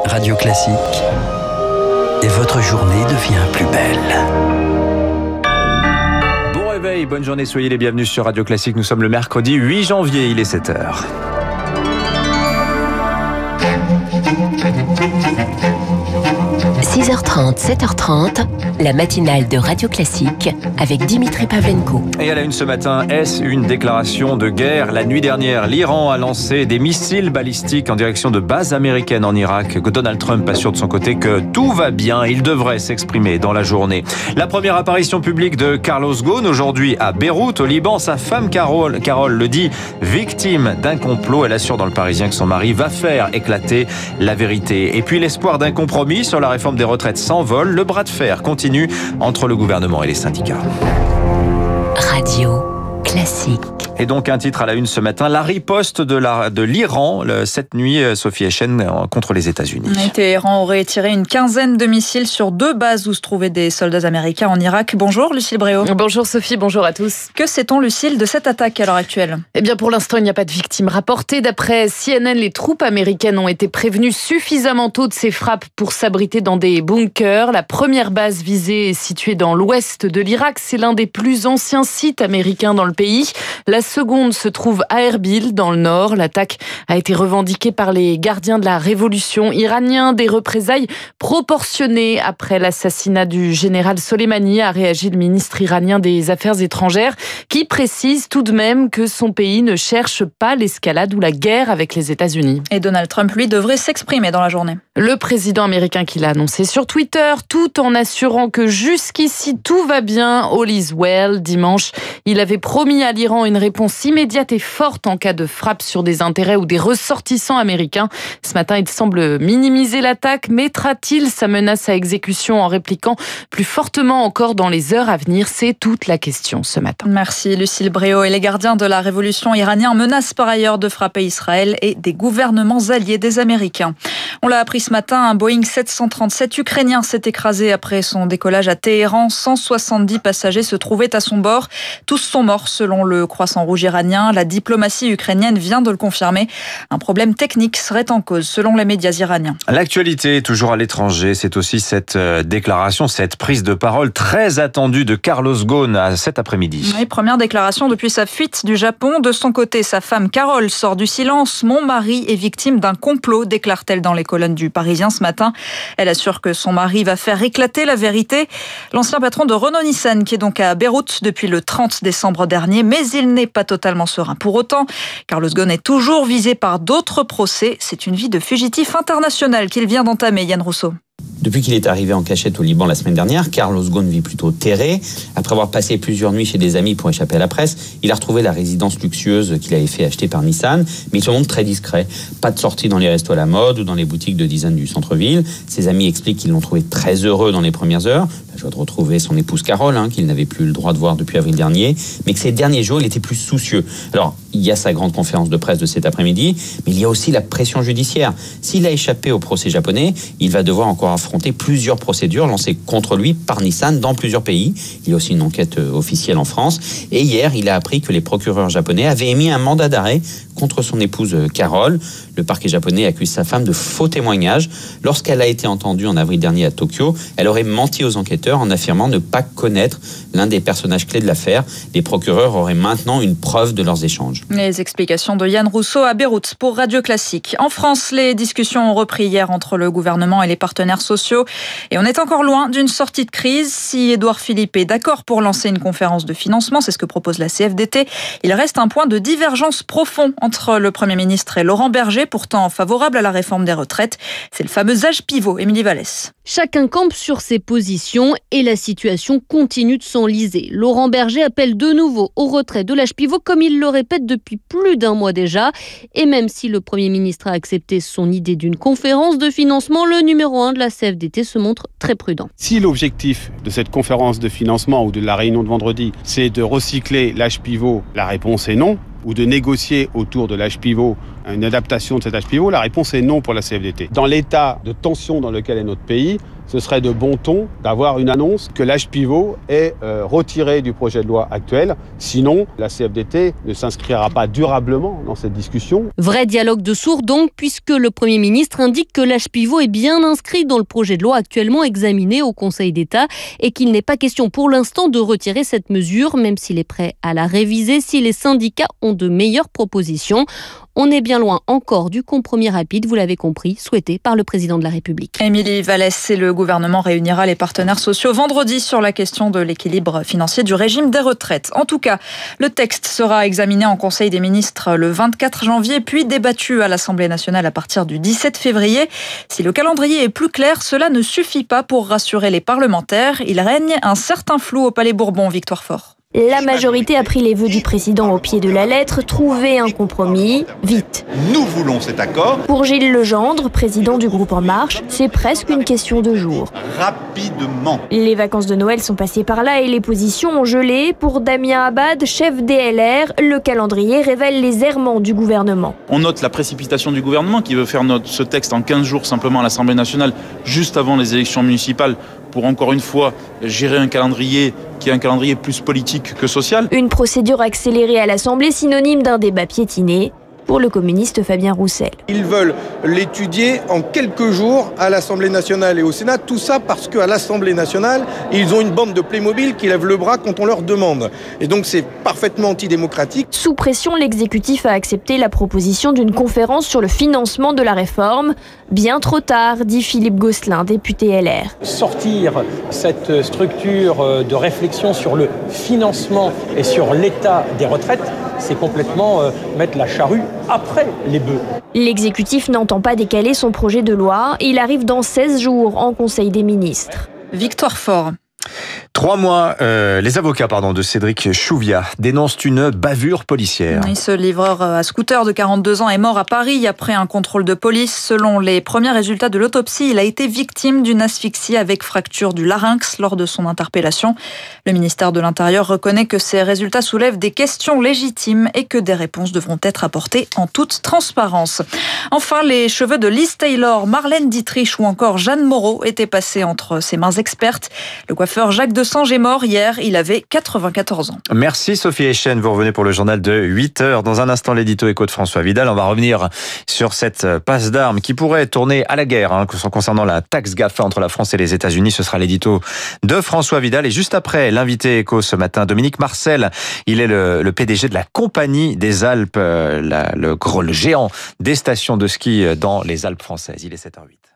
Radio Classique. Et votre journée devient plus belle. Bon réveil, bonne journée, soyez les bienvenus sur Radio Classique. Nous sommes le mercredi 8 janvier, il est 7h. « 6h30, 7h30, la matinale de Radio Classique avec Dimitri Pavlenko. » Et à la une ce matin, est-ce une déclaration de guerre ? La nuit dernière, l'Iran a lancé des missiles balistiques en direction de bases américaines en Irak. Donald Trump assure de son côté que tout va bien. Il devrait s'exprimer dans la journée. La première apparition publique de Carlos Ghosn aujourd'hui à Beyrouth, au Liban. Sa femme Carole le dit, victime d'un complot. Elle assure dans Le Parisien que son mari va faire éclater la vérité. Et puis l'espoir d'un compromis sur la réforme des retraites s'envole. Le bras de fer continue entre le gouvernement et les syndicats. Radio Classique. Et donc un titre à la une ce matin, la riposte de l'Iran cette nuit, Sophie Echen, contre les États-Unis. Téhéran aurait tiré une quinzaine de missiles sur 2 bases où se trouvaient des soldats américains en Irak. Bonjour Lucille Bréau. Bonjour Sophie, bonjour à tous. Que sait-on Lucille de cette attaque à l'heure actuelle ? Eh bien pour l'instant il n'y a pas de victimes rapportées. D'après CNN, les troupes américaines ont été prévenues suffisamment tôt de ces frappes pour s'abriter dans des bunkers. La première base visée est située dans l'ouest de l'Irak. C'est l'un des plus anciens sites américains dans le pays. La seconde se trouve à Erbil, dans le nord. L'attaque a été revendiquée par les gardiens de la révolution iranienne. Des représailles proportionnées après l'assassinat du général Soleimani, a réagi le ministre iranien des Affaires étrangères, qui précise tout de même que son pays ne cherche pas l'escalade ou la guerre avec les États-Unis. Et Donald Trump, lui, devrait s'exprimer dans la journée. Le président américain qui l'a annoncé sur Twitter, tout en assurant que jusqu'ici tout va bien, all is well. Dimanche, il avait promis à l'Iran une réponse immédiate et forte en cas de frappe sur des intérêts ou des ressortissants américains. Ce matin, il semble minimiser l'attaque. Mettra-t-il sa menace à exécution en répliquant plus fortement encore dans les heures à venir ? C'est toute la question ce matin. Merci Lucille Bréau. Et les gardiens de la révolution iranienne menacent par ailleurs de frapper Israël et des gouvernements alliés des Américains. On l'a appris ce matin, un Boeing 737 ukrainien s'est écrasé après son décollage à Téhéran. 170 passagers se trouvaient à son bord. Tous sont morts selon le Croissant Rouge iranien. La diplomatie ukrainienne vient de le confirmer. Un problème technique serait en cause selon les médias iraniens. L'actualité toujours à l'étranger, c'est aussi cette déclaration, cette prise de parole très attendue de Carlos Ghosn cet après-midi. Oui, première déclaration depuis sa fuite du Japon. De son côté, sa femme Carole sort du silence. « Mon mari est victime d'un complot », déclare-t-elle dans les colonnes du Parisien ce matin. Elle assure que son mari va faire éclater la vérité. L'ancien patron de Renault-Nissan, qui est donc à Beyrouth depuis le 30 décembre dernier, mais il n'est pas totalement serein. Pour autant, Carlos Ghosn est toujours visé par d'autres procès. C'est une vie de fugitif international qu'il vient d'entamer, Yann Rousseau. Depuis qu'il est arrivé en cachette au Liban la semaine dernière, Carlos Ghosn vit plutôt terré. Après avoir passé plusieurs nuits chez des amis pour échapper à la presse, il a retrouvé la résidence luxueuse qu'il avait fait acheter par Nissan, mais il se montre très discret. Pas de sortie dans les restos à la mode ou dans les boutiques de design du centre-ville. Ses amis expliquent qu'ils l'ont trouvé très heureux dans les premières heures. La joie de retrouver son épouse Carole, qu'il n'avait plus le droit de voir depuis avril dernier, mais que ces derniers jours, il était plus soucieux. Alors, il y a sa grande conférence de presse de cet après-midi, mais il y a aussi la pression judiciaire. S'il a échappé au procès japonais, il va devoir encore affronter plusieurs procédures lancées contre lui par Nissan dans plusieurs pays. Il y a aussi une enquête officielle en France. Et hier, il a appris que les procureurs japonais avaient émis un mandat d'arrêt contre son épouse Carole. Le parquet japonais accuse sa femme de faux témoignages. Lorsqu'elle a été entendue en avril dernier à Tokyo, elle aurait menti aux enquêteurs en affirmant ne pas connaître l'un des personnages clés de l'affaire. Les procureurs auraient maintenant une preuve de leurs échanges. Les explications de Yann Rousseau à Beyrouth pour Radio Classique. En France, les discussions ont repris hier entre le gouvernement et les partenaires sociaux. Et on est encore loin d'une sortie de crise. Si Édouard Philippe est d'accord pour lancer une conférence de financement, c'est ce que propose la CFDT, il reste un point de divergence profond entre le Premier ministre et Laurent Berger, pourtant favorable à la réforme des retraites. C'est le fameux âge pivot. Émilie Vallès. Chacun campe sur ses positions et la situation continue de s'enliser. Laurent Berger appelle de nouveau au retrait de l'âge pivot comme il le répète depuis plus d'un mois déjà. Et même si le Premier ministre a accepté son idée d'une conférence de financement, le numéro 1 de la CFDT se montre très prudent. Si l'objectif de cette conférence de financement ou de la réunion de vendredi, c'est de recycler l'âge pivot, la réponse est non. Ou de négocier autour de l'âge pivot une adaptation de cet âge pivot, la réponse est non pour la CFDT. Dans l'état de tension dans lequel est notre pays, ce serait de bon ton d'avoir une annonce que l'âge pivot est retiré du projet de loi actuel. Sinon, la CFDT ne s'inscrira pas durablement dans cette discussion. Vrai dialogue de sourds donc, puisque le Premier ministre indique que l'âge pivot est bien inscrit dans le projet de loi actuellement examiné au Conseil d'État et qu'il n'est pas question pour l'instant de retirer cette mesure, même s'il est prêt à la réviser si les syndicats ont de meilleures propositions. On est bien loin encore du compromis rapide, vous l'avez compris, souhaité par le président de la République. Émilie Vallès et le gouvernement réunira les partenaires sociaux vendredi sur la question de l'équilibre financier du régime des retraites. En tout cas, le texte sera examiné en Conseil des ministres le 24 janvier, puis débattu à l'Assemblée nationale à partir du 17 février. Si le calendrier est plus clair, cela ne suffit pas pour rassurer les parlementaires. Il règne un certain flou au Palais Bourbon, Victoire Fort. La majorité a pris les vœux du président au pied de la lettre, trouver un compromis, vite. Nous voulons cet accord. Pour Gilles Legendre, président du groupe En Marche, c'est presque une question de jours. Rapidement. Les vacances de Noël sont passées par là et les positions ont gelé. Pour Damien Abad, chef DLR, le calendrier révèle les errements du gouvernement. On note la précipitation du gouvernement qui veut faire ce texte en 15 jours simplement à l'Assemblée nationale, juste avant les élections municipales, pour encore une fois gérer un calendrier qui est un calendrier plus politique que social. Une procédure accélérée à l'Assemblée, synonyme d'un débat piétiné pour le communiste Fabien Roussel. Ils veulent l'étudier en quelques jours à l'Assemblée nationale et au Sénat, tout ça parce qu'à l'Assemblée nationale, ils ont une bande de Playmobil qui lève le bras quand on leur demande. Et donc c'est parfaitement antidémocratique. Sous pression, l'exécutif a accepté la proposition d'une conférence sur le financement de la réforme. Bien trop tard, dit Philippe Gosselin, député LR. Sortir cette structure de réflexion sur le financement et sur l'état des retraites, c'est complètement mettre la charrue après les bœufs. L'exécutif n'entend pas décaler son projet de loi. Il arrive dans 16 jours en Conseil des ministres. Victoire Fort. 3 mois, les avocats de Cédric Chouviat dénoncent une bavure policière. Oui, ce livreur à scooter de 42 ans est mort à Paris après un contrôle de police. Selon les premiers résultats de l'autopsie, il a été victime d'une asphyxie avec fracture du larynx lors de son interpellation. Le ministère de l'Intérieur reconnaît que ces résultats soulèvent des questions légitimes et que des réponses devront être apportées en toute transparence. Enfin, les cheveux de Liz Taylor, Marlène Dietrich ou encore Jeanne Moreau étaient passés entre ses mains expertes. Le coiffeur Jacques Desange est mort hier, il avait 94 ans. Merci Sophie Echen, vous revenez pour le journal de 8h. Dans un instant, l'édito éco de François Vidal. On va revenir sur cette passe d'armes qui pourrait tourner à la guerre concernant la taxe GAFA entre la France et les États-Unis. Ce sera l'édito de François Vidal. Et juste après, l'invité éco ce matin, Dominique Marcel. Il est le PDG de la Compagnie des Alpes, le géant des stations de ski dans les Alpes françaises. Il est 7h08.